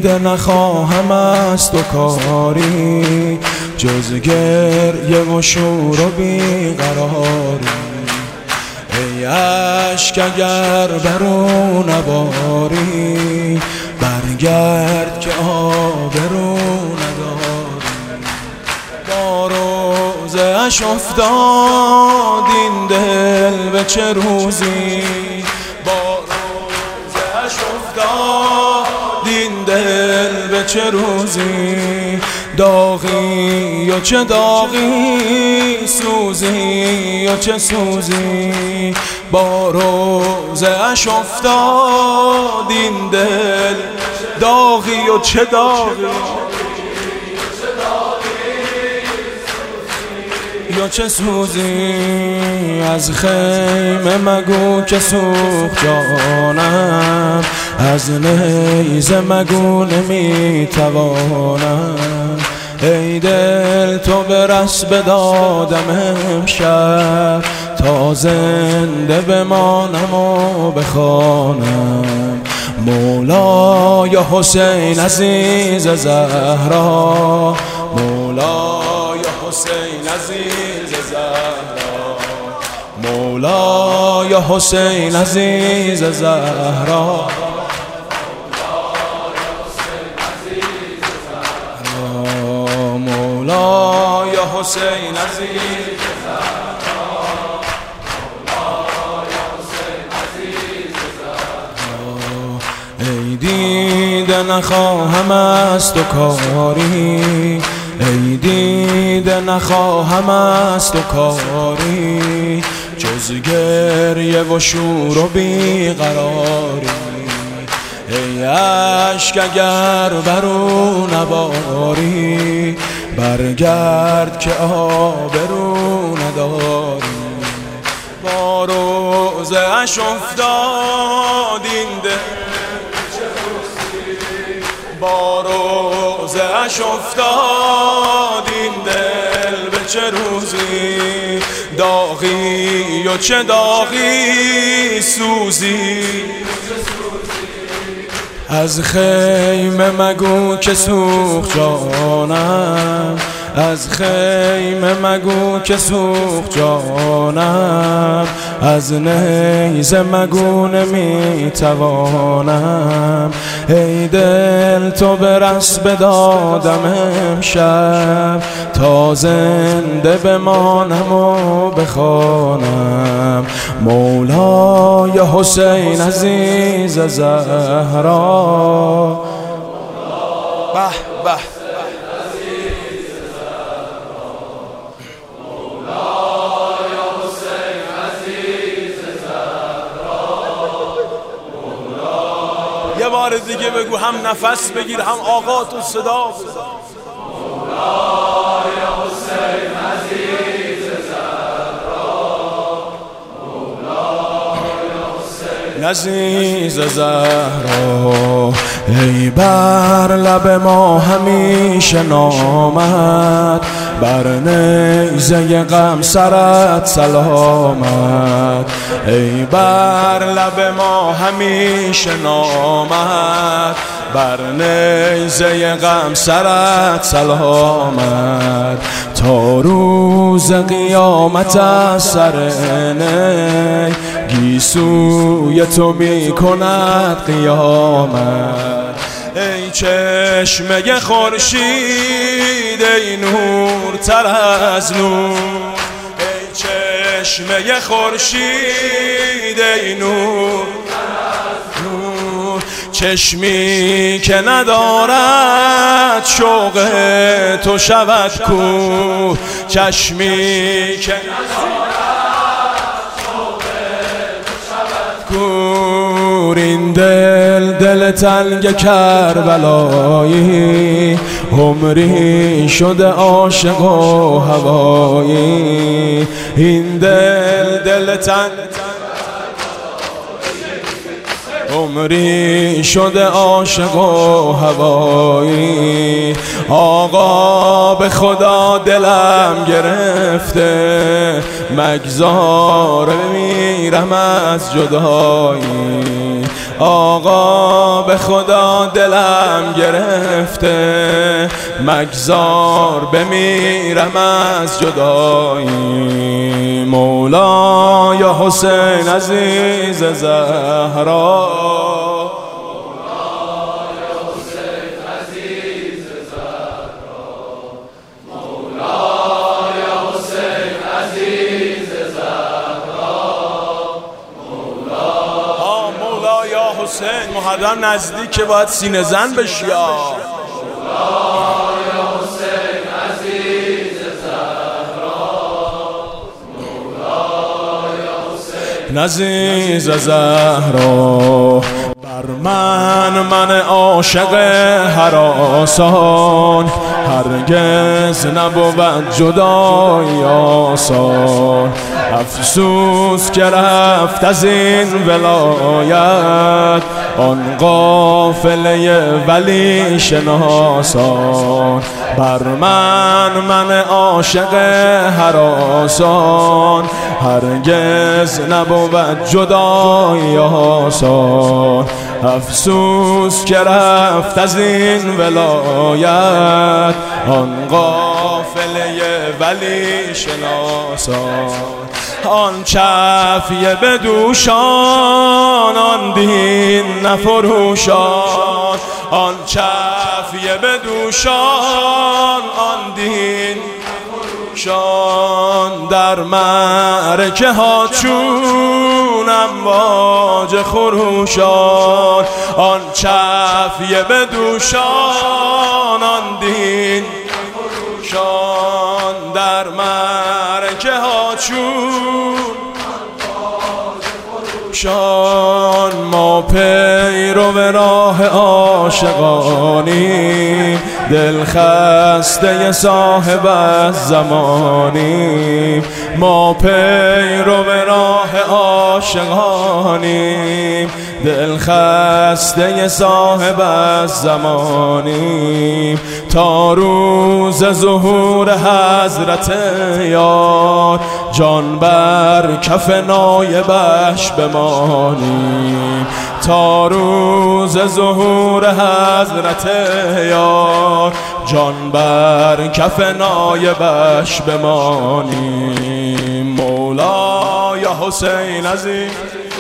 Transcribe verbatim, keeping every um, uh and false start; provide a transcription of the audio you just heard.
دیده نخواهم از تو کاری، جز گریه و شور و بیقراری. ای اشک اگر برو نباری، برگرد که آبرو نداری. با روزه اش افتاد این دل به چه روزی، با روزه اش افتاد این دل به چه روزی. داغی و چه داغی، سوزی و چه سوزی. با روزه اش افتاد این دل، داغی و چه داغی یا چه سوزی. از خیمه مگو که سوخت جانم، از نیزه مگو نمیتوانم. ای دل تو برس به دادم امشب، تا زنده بمانم و بخوانم. مولای حسین عزیز زهرا، مولای حسین عزیز زهرا، مولای حسین عزیز زهرا. مولای حسین عزیز زهرا، مولای حسین عزیز زهرا. ای دیده نخواهم از تو کاری، ای دیده نخواهم از تو کاری، جز گریه و شور و بیقراری. ای اشک اگر برو نباری، برگرد که آبرو نداری. با روزه اش افتاد این دل، با روزه اش افتاد این دل به چه روزی. داغی و چه داغی، سوزی از خیمه مگو که سوخت جانم، از خیمه مگو که سوخت جانم. از نیزه مگو نمیتوانم. ای دل تو برس به دادم امشب، تا زنده بمانم و بخوانم. مولای حسین عزیز زهرا. به به یه بار دیگه بگو، هم نفس بگیر هم آقا تو صدا بزن. مولای حسین عزیز زهرا، مولای حسین عزیز زهرا. ای بر لب ما همیشه نامت، بر نیزه غم سرت سلامت. ای بر لب ما همیشه نامت، بر نیزه غم سرت سلامت. تا روز قیامت از سر نی، گیسوی تو می کند قیامت. ای چشمه خورشید، ای نور تر از نور. ای چشمه خورشید، ای نور تر از نور. چشمی که ندارد شوق تو شود کور، چشمی که ندارد شوق تو شود کور. این دل دل تنگ کربلایی، عمری شده عاشق و هوایی. این دل دل تنگ عمری شده عاشق و هوایی. آقا به خدا دلم گرفته، مگذار بمیرم از جدایی. آقا به خدا دلم گرفته، مگذار بمیرم از جدایی. مولای حسین عزیز زهرا، حسین محرم نزدیک باید سینه زن بشی. مولای حسین عزیز زهرا، مولای حسین عزیز زهرا، بر من من عاشق هراسان، هرگز نبود جدایی آسان. افسوس که رفت از این ولایت، آن قافله ولی شناسان. بر من من عاشق هراسان، هرگز نبود جدایی آسان. افسوس که رفت از این ولایت، آن قافله ولی شناسان. آن چفیه بدوشان، آن دین نفروشان. آن چفیه بدوشان، آن دین نفروشان. در معرکه ها چون امواج خروشان. آن چفیه بدوشان، آن دین نفروشان. در معرکه ها چون شان. ما پیرو راه عاشقانیم، دل خسته صاحب الزمانیم. ما پیرو راه عاشقانیم، دل خسته صاحب الزمانیم. تا روز ظهور حضرت یار، جان بر کف نایبش بمانیم. تا روز ظهور حضرت یار، جان بر کف نایبش بمانیم. مولای حسین عزیز